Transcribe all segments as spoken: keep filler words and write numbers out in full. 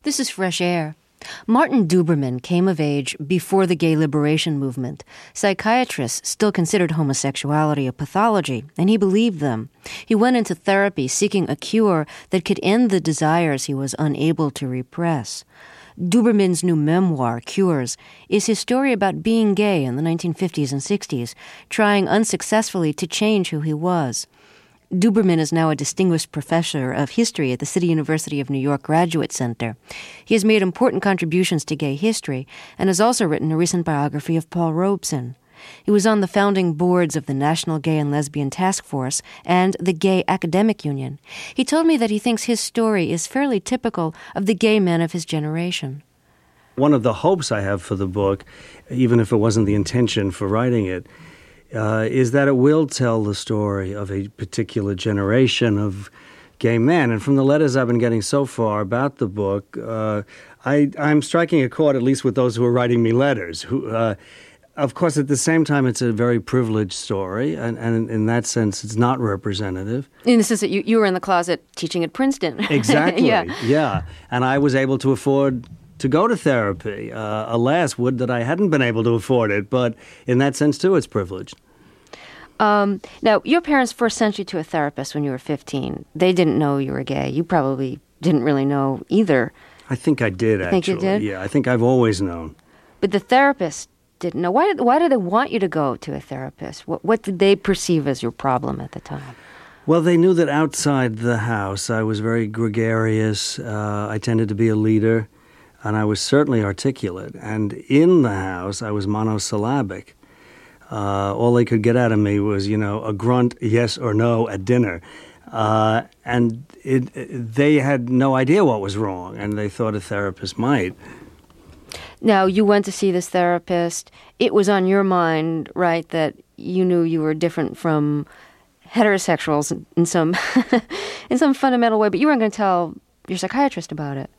This is Fresh Air. Martin Duberman came of age before the gay liberation movement. Psychiatrists still considered homosexuality a pathology, and he believed them. He went into therapy seeking a cure that could end the desires he was unable to repress. Duberman's new memoir, Cures, is his story about being gay in the nineteen fifties and sixties, trying unsuccessfully to change who he was. Duberman is now a distinguished professor of history at the City University of New York Graduate Center. He has made important contributions to gay history and has also written a recent biography of Paul Robeson. He was on the founding boards of the National Gay and Lesbian Task Force and the Gay Academic Union. He told me that he thinks his story is fairly typical of the gay men of his generation. One of the hopes I have for the book, even if it wasn't the intention for writing it, Uh, is that it will tell the story of a particular generation of gay men. And from the letters I've been getting so far about the book, uh, I, I'm striking a chord, at least with those who are writing me letters. Who, uh, of course, at the same time, it's a very privileged story, and, and in that sense, it's not representative. In the sense that you, you were in the closet teaching at Princeton. Exactly, yeah. yeah. And I was able to afford to go to therapy. Uh, alas, would that I hadn't been able to afford it, but in that sense, too, it's privileged. Um, now, your parents first sent you to a therapist when you were fifteen. They didn't know you were gay. You probably didn't really know either. I think I did, you actually. Think you did? Yeah, I think I've always known. But the therapist didn't know. Why did, why did they want you to go to a therapist? What, what did they perceive as your problem at the time? Well, they knew that outside the house I was very gregarious. Uh, I tended to be a leader, and I was certainly articulate. And in the house, I was monosyllabic. Uh, all they could get out of me was, you know, a grunt yes or no at dinner. Uh, and it, it, they had no idea what was wrong, and they thought a therapist might. Now, you went to see this therapist. It was on your mind, right, that you knew you were different from heterosexuals in some in some fundamental way, but you weren't going to tell your psychiatrist about it.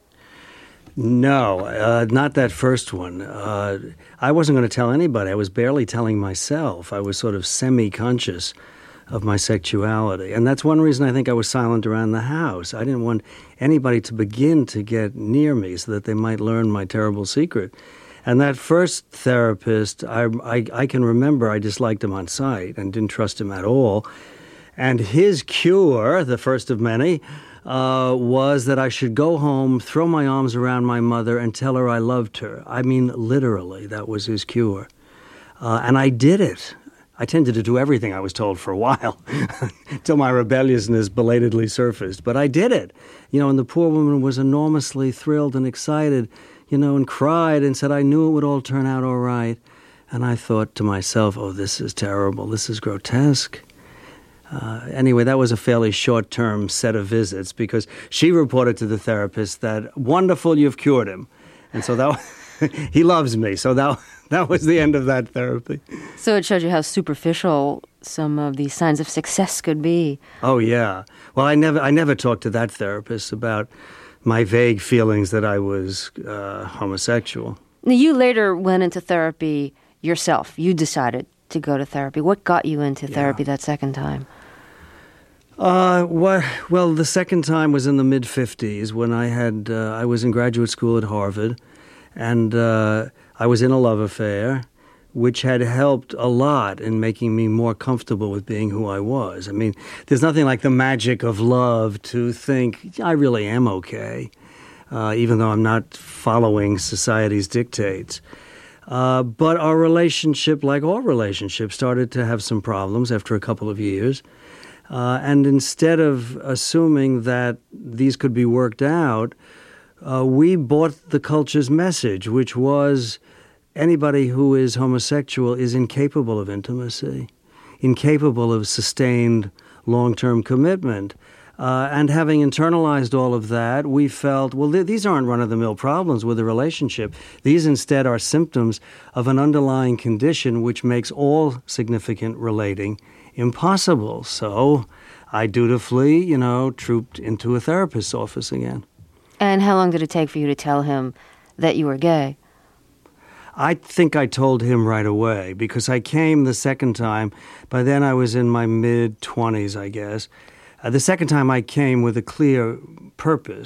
No, uh, not that first one. Uh, I wasn't going to tell anybody. I was barely telling myself. I was sort of semi-conscious of my sexuality. And that's one reason I think I was silent around the house. I didn't want anybody to begin to get near me so that they might learn my terrible secret. And that first therapist, I, I, I can remember I disliked him on sight and didn't trust him at all. And his cure, the first of many, Uh, was that I should go home, throw my arms around my mother, and tell her I loved her. I mean, literally, that was his cure. Uh, and I did it. I tended to do everything I was told for a while, till my rebelliousness belatedly surfaced. But I did it. You know, and the poor woman was enormously thrilled and excited, you know, and cried and said I knew it would all turn out all right. And I thought to myself, oh, this is terrible. This is grotesque. Uh, anyway, that was a fairly short-term set of visits because she reported to the therapist that, wonderful, you've cured him. And so that he loves me. So that that was the end of that therapy. So it showed you how superficial some of these signs of success could be. Oh, yeah. Well, I never I never talked to that therapist about my vague feelings that I was uh, homosexual. Now, you later went into therapy yourself. You decided to go to therapy. What got you into therapy yeah. that second time? Uh, what, well, the second time was in the mid-fifties when I had, uh, I was in graduate school at Harvard, and uh, I was in a love affair, which had helped a lot in making me more comfortable with being who I was. I mean, there's nothing like the magic of love to think, I really am okay, uh, even though I'm not following society's dictates. Uh, but our relationship, like all relationships, started to have some problems after a couple of years. Uh, and instead of assuming that these could be worked out, uh, we bought the culture's message, which was anybody who is homosexual is incapable of intimacy, incapable of sustained long-term commitment. Uh, and having internalized all of that, we felt, well, th- these aren't run-of-the-mill problems with a relationship. These instead are symptoms of an underlying condition which makes all significant relating impossible. So I dutifully, you know, trooped into a therapist's office again. And how long did it take for you to tell him that you were gay? I think I told him right away because I came the second time. By then I was in my mid-twenties, I guess. Uh, the second time I came with a clear purpose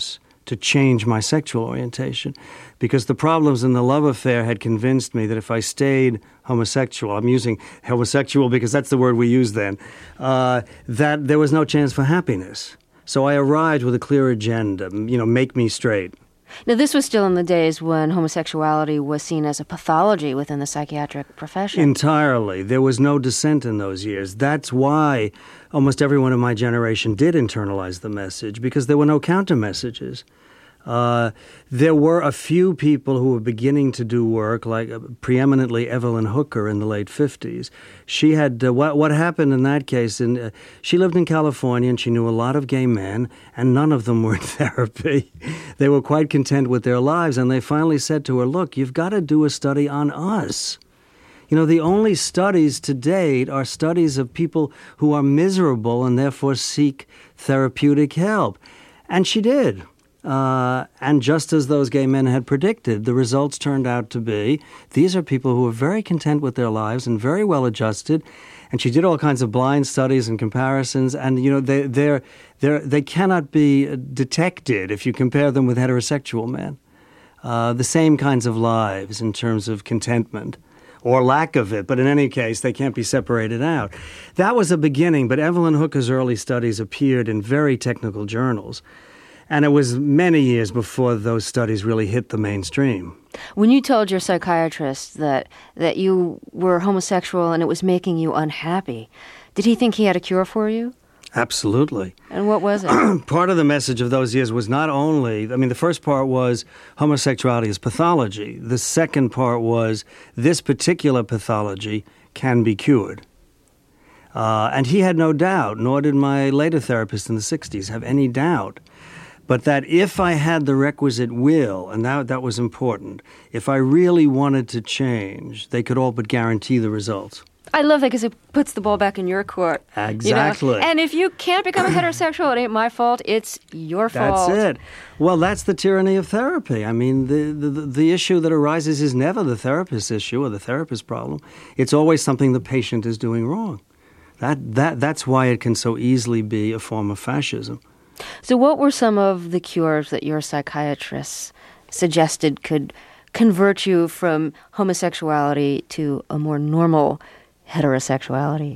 to change my sexual orientation, because the problems in the love affair had convinced me that if I stayed homosexual, I'm using homosexual because that's the word we used then, uh, that there was no chance for happiness. So I arrived with a clear agenda, you know, make me straight. Now, this was still in the days when homosexuality was seen as a pathology within the psychiatric profession. Entirely. There was no dissent in those years. That's why almost everyone in my generation did internalize the message, because there were no counter messages. Uh, there were a few people who were beginning to do work, like uh, preeminently Evelyn Hooker in the late fifties. She had, uh, what, what happened in that case, in, uh, she lived in California and she knew a lot of gay men, and none of them were in therapy. They were quite content with their lives, and they finally said to her, look, you've got to do a study on us. You know, the only studies to date are studies of people who are miserable and therefore seek therapeutic help. And she did. Uh, and just as those gay men had predicted, the results turned out to be these are people who are very content with their lives and very well adjusted. And she did all kinds of blind studies and comparisons. And, you know, they they're, they're, they cannot be detected if you compare them with heterosexual men. Uh, the same kinds of lives in terms of contentment or lack of it. But in any case, they can't be separated out. That was a beginning. But Evelyn Hooker's early studies appeared in very technical journals. And it was many years before those studies really hit the mainstream. When you told your psychiatrist that that you were homosexual and it was making you unhappy, did he think he had a cure for you? Absolutely. And what was it? Part of the message of those years was not only, I mean, the first part was homosexuality is pathology. The second part was this particular pathology can be cured. Uh, and he had no doubt, nor did my later therapist in the sixties have any doubt. But that if I had the requisite will, and that, that was important, if I really wanted to change, they could all but guarantee the results. I love that because it puts the ball back in your court. Exactly. You know? And if you can't become a heterosexual, it ain't my fault, it's your fault. That's it. Well, that's the tyranny of therapy. I mean, the, the, the issue that arises is never the therapist's issue or the therapist's problem. It's always something the patient is doing wrong. That, that, that's why it can so easily be a form of fascism. So what were some of the cures that your psychiatrist suggested could convert you from homosexuality to a more normal heterosexuality?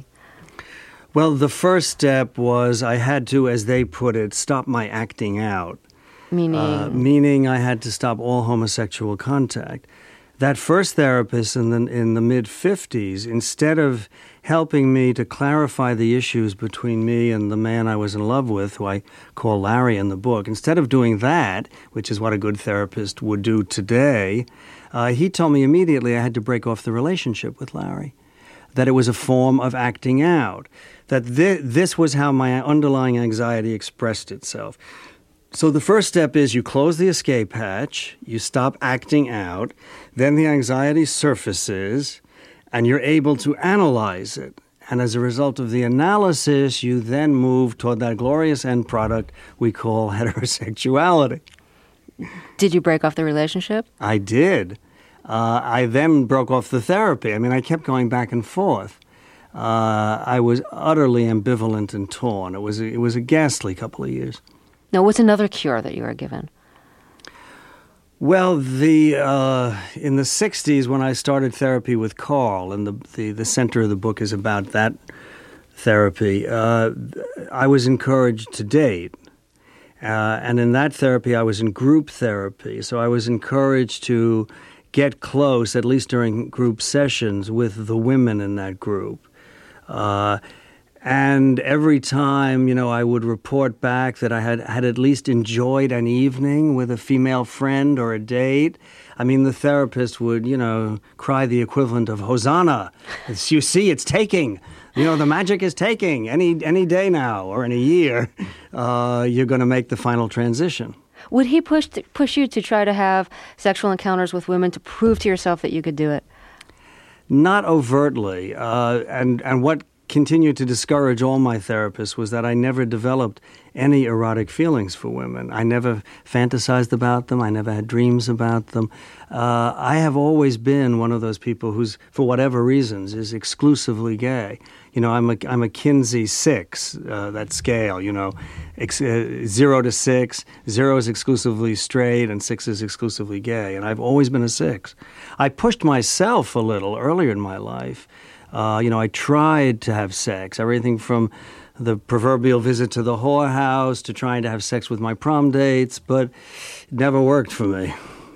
Well, the first step was I had to, as they put it, stop my acting out. Meaning? Uh, meaning I had to stop all homosexual contact. That first therapist in the, in the mid-fifties, instead of helping me to clarify the issues between me and the man I was in love with, who I call Larry in the book, instead of doing that, which is what a good therapist would do today, uh, he told me immediately I had to break off the relationship with Larry, that it was a form of acting out, that th- this was how my underlying anxiety expressed itself. So the first step is you close the escape hatch, you stop acting out, then the anxiety surfaces, and you're able to analyze it. And as a result of the analysis, you then move toward that glorious end product we call heterosexuality. Did you break off the relationship? I did. Uh, I then broke off the therapy. I mean, I kept going back and forth. Uh, I was utterly ambivalent and torn. It was a, it was a ghastly couple of years. Now, what's another cure that you were given? Well, the uh, in the sixties, when I started therapy with Carl, and the, the, the center of the book is about that therapy, uh, I was encouraged to date. Uh, and in that therapy, I was in group therapy. So I was encouraged to get close, at least during group sessions, with the women in that group. Uh, and every time, you know, I would report back that I had, had at least enjoyed an evening with a female friend or a date. I mean, the therapist would, you know, cry the equivalent of Hosanna. It's, you see, it's taking. You know, the magic is taking. Any any day now or in a year, uh, you're going to make the final transition. Would he push to, push you to try to have sexual encounters with women to prove to yourself that you could do it? Not overtly. Uh, and, and what continued to discourage all my therapists was that I never developed any erotic feelings for women. I never fantasized about them. I never had dreams about them. Uh, I have always been one of those people who's, for whatever reasons, is exclusively gay. You know, I'm a, I'm a Kinsey six, uh, that scale, you know, ex- uh, zero to six. Zero is exclusively straight and six is exclusively gay. And I've always been a six. I pushed myself a little earlier in my life. Uh, you know, I tried to have sex, everything from the proverbial visit to the whorehouse to trying to have sex with my prom dates, but it never worked for me.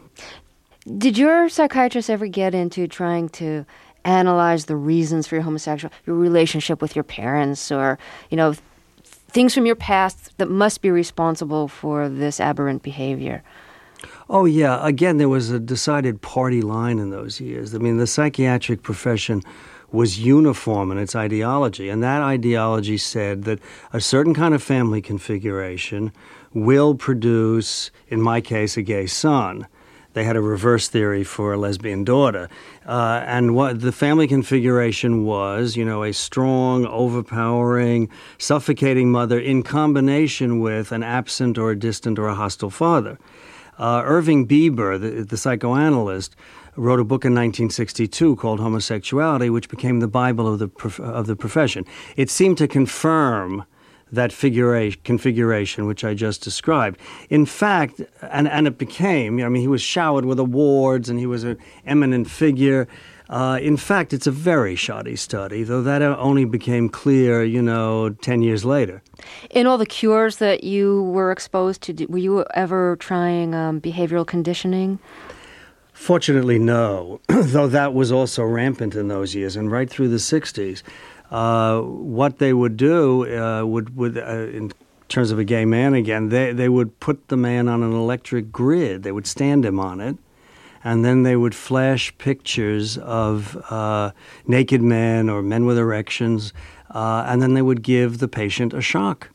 Did your psychiatrist ever get into trying to analyze the reasons for your homosexual, your relationship with your parents, or, you know, things from your past that must be responsible for this aberrant behavior? Oh, yeah. Again, there was a decided party line in those years. I mean, the psychiatric profession was uniform in its ideology, and that ideology said that a certain kind of family configuration will produce, in my case, a gay son. They had a reverse theory for a lesbian daughter. Uh, and what the family configuration was, you know, a strong, overpowering, suffocating mother in combination with an absent or a distant or a hostile father. Uh, Irving Bieber, the, the psychoanalyst, wrote a book in nineteen sixty-two called Homosexuality, which became the Bible of the prof- of the profession. It seemed to confirm that figura- configuration which I just described. In fact, and, and it became, I mean, he was showered with awards and he was an eminent figure. Uh, in fact, it's a very shoddy study, though that only became clear, you know, ten years later. In all the cures that you were exposed to, were you ever trying um, behavioral conditioning? Fortunately, no, though that was also rampant in those years and right through the sixties. Uh, what they would do uh, would, would uh, in terms of a gay man again, they, they would put the man on an electric grid. They would stand him on it, and then they would flash pictures of uh, naked men or men with erections, uh, and then they would give the patient a shock.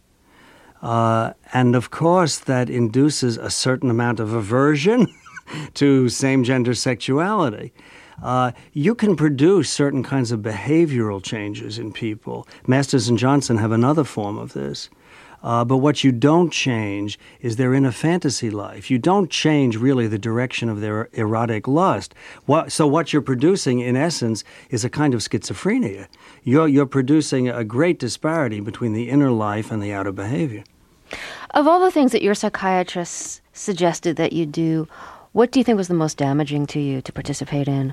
Uh, and of course, that induces a certain amount of aversion to same-gender sexuality. Uh, you can produce certain kinds of behavioral changes in people. Masters and Johnson have another form of this. Uh, but what you don't change is their inner fantasy life. You don't change really the direction of their erotic lust. What, so what you're producing, in essence, is a kind of schizophrenia. You're, you're producing a great disparity between the inner life and the outer behavior. Of all the things that your psychiatrist suggested that you do, what do you think was the most damaging to you to participate in?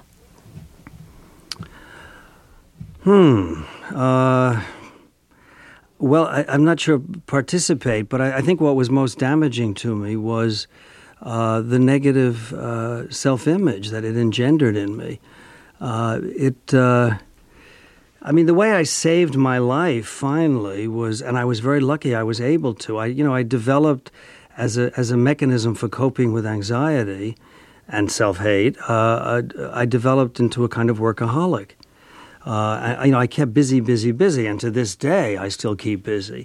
Hmm. Uh, well, I, I'm not sure participate, but I, I think what was most damaging to me was uh, the negative uh, self-image that it engendered in me. Uh, it, uh, I mean, the way I saved my life finally was, and I was very lucky I was able to. I, you know, I developed as a as a mechanism for coping with anxiety and self-hate. Uh, I, I developed into a kind of workaholic. Uh, I, you know, I kept busy, busy, busy, and to this day, I still keep busy.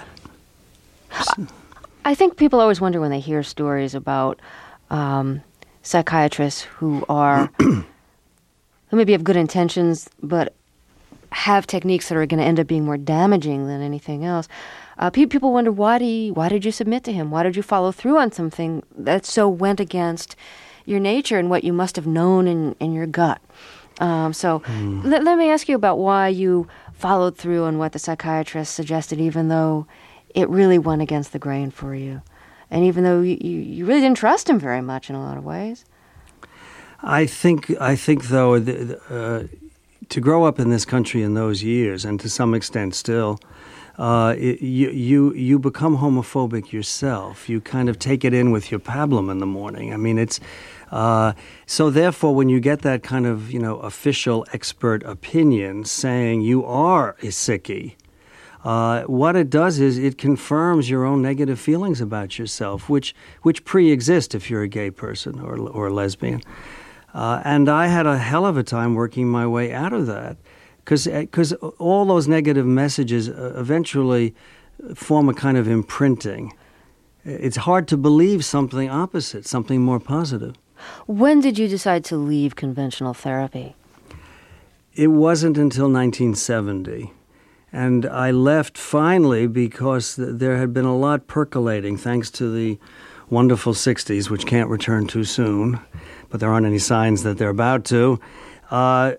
I think people always wonder when they hear stories about um, psychiatrists who are, who maybe have good intentions, but have techniques that are going to end up being more damaging than anything else. Uh, pe- people wonder, why, do you, why did you submit to him? Why did you follow through on something that so went against your nature and what you must have known in, in your gut? Um, so mm. let, let me ask you about why you followed through on what the psychiatrist suggested, even though it really went against the grain for you, and even though you, you, you really didn't trust him very much in a lot of ways. I think, I think though, the, uh, to grow up in this country in those years, and to some extent still, uh, it, you, you you become homophobic yourself. You kind of take it in with your pablum in the morning. I mean, it's... Uh, so therefore, when you get that kind of, you know, official expert opinion saying you are a sickie, uh, what it does is it confirms your own negative feelings about yourself, which which pre-exist if you're a gay person or or a lesbian. Uh, and I had a hell of a time working my way out of that, because because all those negative messages eventually form a kind of imprinting. It's hard to believe something opposite, something more positive. When did you decide to leave conventional therapy? It wasn't until nineteen seventy. And I left finally because there had been a lot percolating thanks to the wonderful sixties, which can't return too soon, but there aren't any signs that they're about to. Uh,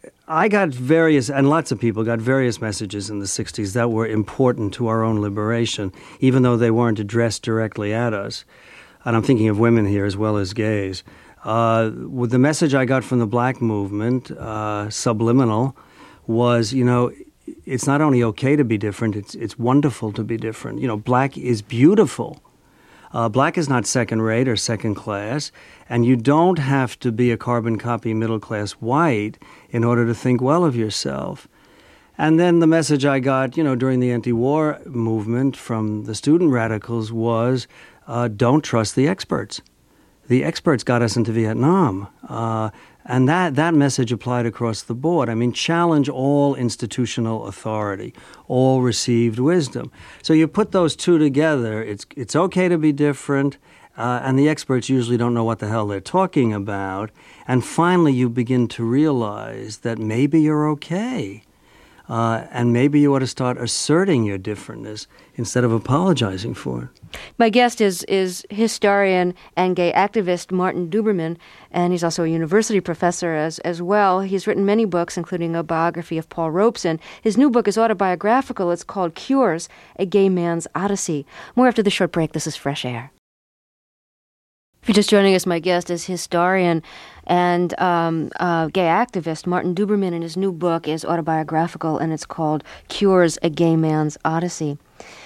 I got various, and lots of people got various messages in the sixties that were important to our own liberation, even though they weren't addressed directly at us. And I'm thinking of women here as well as gays. Uh, with the message I got from the black movement, uh, subliminal, was, you know, it's not only okay to be different, it's it's wonderful to be different. You know, black is beautiful. Uh, black is not second rate or second class, and you don't have to be a carbon copy middle class white in order to think well of yourself. And then the message I got, you know, during the anti-war movement from the student radicals was, uh, don't trust the experts. The experts got us into Vietnam. Uh, and that, that message applied across the board. I mean, challenge all institutional authority, all received wisdom. So you put those two together, it's, it's okay to be different, uh, and the experts usually don't know what the hell they're talking about. And finally, you begin to realize that maybe you're okay. Uh, and maybe you ought to start asserting your differentness instead of apologizing for it. My guest is is historian and gay activist Martin Duberman, and he's also a university professor as, as well. He's written many books, including a biography of Paul Robeson. His new book is autobiographical. It's called Cures, A Gay Man's Odyssey. More after the short break. This is Fresh Air. If you're just joining us, my guest is historian and um, uh, gay activist Martin Duberman, and his new book is autobiographical, and it's called Cures, A Gay Man's Odyssey.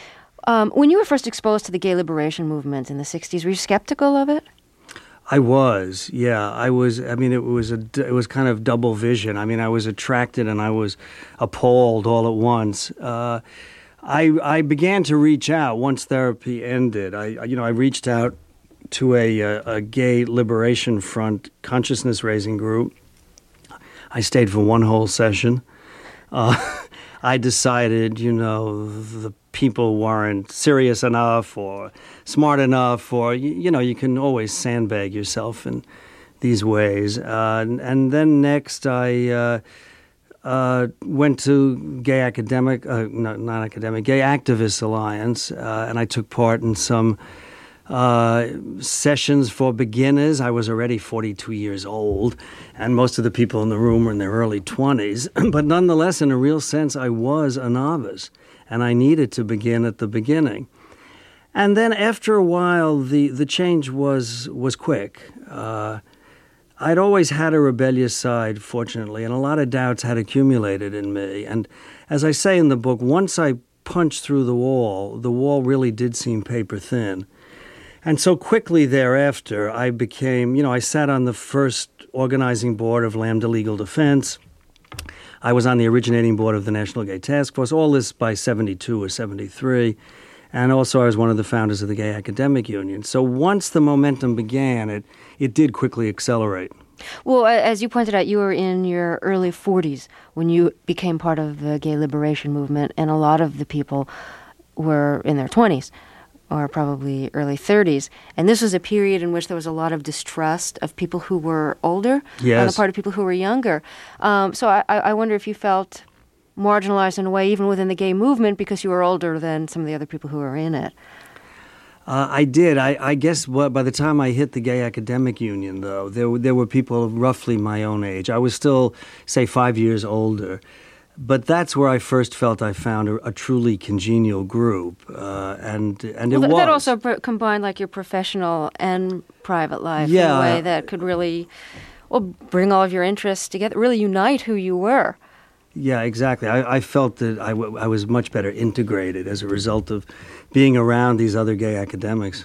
Um, when you were first exposed to the gay liberation movement in the sixties, were you skeptical of it? I was, yeah. I was, I mean, it was a, it was kind of double vision. I mean, I was attracted and I was appalled all at once. Uh, I, I began to reach out once therapy ended. I, you know, I reached out to a, a, a gay liberation front consciousness-raising group. I stayed for one whole session. Uh, I decided, you know, the people weren't serious enough or smart enough, or, you, you know, you can always sandbag yourself in these ways. Uh, and, and then next I uh, uh, went to Gay Academic, uh, no, not academic, Gay Activists Alliance, uh, and I took part in some Uh, sessions for beginners. I was already forty-two years old, and most of the people in the room were in their early twenties. But nonetheless, in a real sense, I was a novice, and I needed to begin at the beginning. And then after a while, the, the change was, was quick. Uh, I'd always had a rebellious side, fortunately, and a lot of doubts had accumulated in me. And as I say in the book, once I punched through the wall, the wall really did seem paper thin. And so quickly thereafter, I became, you know, I sat on the first organizing board of Lambda Legal Defense. I was on the originating board of the National Gay Task Force, all this by seventy-two or seventy-three. And also I was one of the founders of the Gay Academic Union. So once the momentum began, it, it did quickly accelerate. Well, as you pointed out, you were in your early forties when you became part of the gay liberation movement, and a lot of the people were in their twenties. Or probably early thirties. And this was a period in which there was a lot of distrust of people who were older yes. on the part of people who were younger. Um, so I, I wonder if you felt marginalized in a way, even within the gay movement, because you were older than some of the other people who were in it. Uh, I did. I, I guess well, by the time I hit the Gay Academic Union, though, there, there were people roughly my own age. I was still, say, five years older. But that's where I first felt I found a, a truly congenial group, uh, and and well, it th- was. That also pr- combined like your professional and private life yeah. in a way that could really, well, bring all of your interests together, really unite who you were. Yeah, exactly. I, I felt that I, w- I was much better integrated as a result of being around these other gay academics.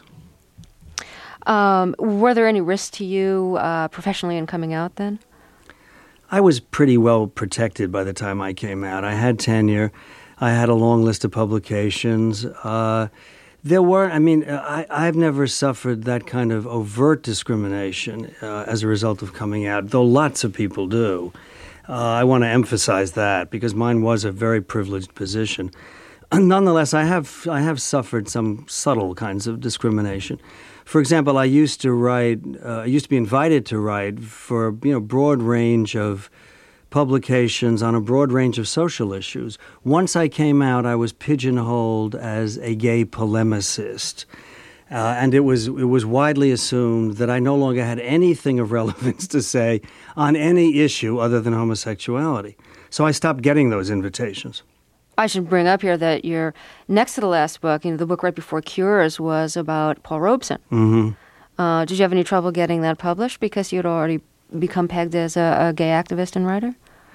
Um, were there any risks to you uh, professionally in coming out then? I was pretty well protected by the time I came out. I had tenure. I had a long list of publications. Uh, there were, I mean, I, I've never suffered that kind of overt discrimination uh, as a result of coming out, though lots of people do. Uh, I want to emphasize that because mine was a very privileged position. Nonetheless, I have I have suffered some subtle kinds of discrimination. For example, I used to write, uh, I used to be invited to write for, you know, broad range of publications on a broad range of social issues. Once I came out, I was pigeonholed as a gay polemicist. Uh, and it was it was widely assumed that I no longer had anything of relevance to say on any issue other than homosexuality. So I stopped getting those invitations. I should bring up here that your next to the last book, you know, the book right before Cures, was about Paul Robeson. Mm-hmm. Uh, did you have any trouble getting that published because you had already become pegged as a, a gay activist and writer?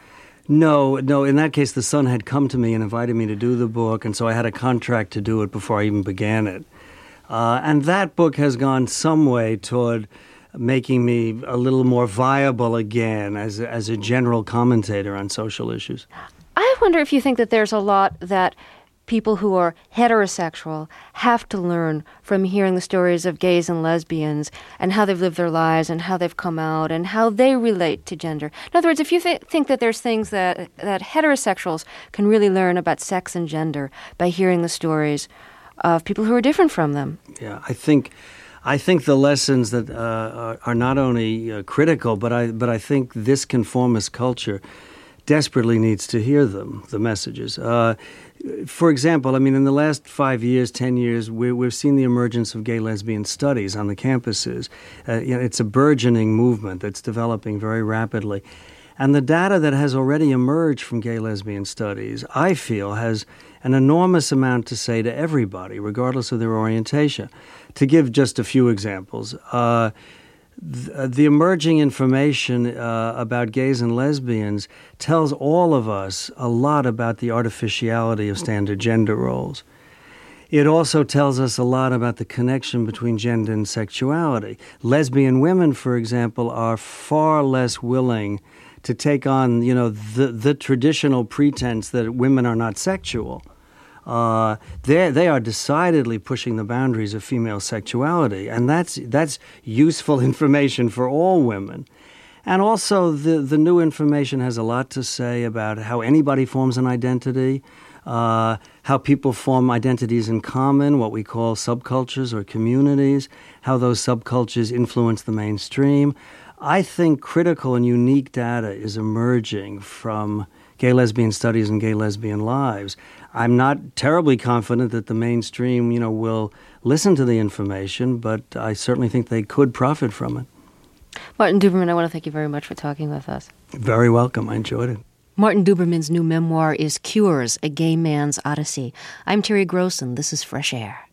No, no. In that case, the Sun had come to me and invited me to do the book, and so I had a contract to do it before I even began it. Uh, and that book has gone some way toward making me a little more viable again as a, as a general commentator on social issues. I wonder if you think that there's a lot that people who are heterosexual have to learn from hearing the stories of gays and lesbians and how they've lived their lives and how they've come out and how they relate to gender. In other words, if you th- think that there's things that, that heterosexuals can really learn about sex and gender by hearing the stories of people who are different from them. Yeah, I think I think the lessons that uh, are, are not only uh, critical, but I but I think this conformist culture desperately needs to hear them, the messages. Uh, for example, I mean, in the last five years, ten years, we, we've seen the emergence of gay lesbian studies on the campuses. Uh, you know, it's a burgeoning movement that's developing very rapidly. And the data that has already emerged from gay lesbian studies, I feel, has an enormous amount to say to everybody, regardless of their orientation. To give just a few examples, uh, th- the emerging information uh, about gays and lesbians tells all of us a lot about the artificiality of standard gender roles. It also tells us a lot about the connection between gender and sexuality. Lesbian women, for example, are far less willing to take on, you know, the, the traditional pretense that women are not sexual. Uh, they they are decidedly pushing the boundaries of female sexuality, and that's that's useful information for all women. And also, the the new information has a lot to say about how anybody forms an identity, uh, how people form identities in common, what we call subcultures or communities, how those subcultures influence the mainstream. I think critical and unique data is emerging from gay lesbian studies and gay lesbian lives. I'm not terribly confident that the mainstream, you know, will listen to the information, but I certainly think they could profit from it. Martin Duberman, I want to thank you very much for talking with us. Very welcome. I enjoyed it. Martin Duberman's new memoir is Cures, A Gay Man's Odyssey. I'm Terry Grossen. This is Fresh Air.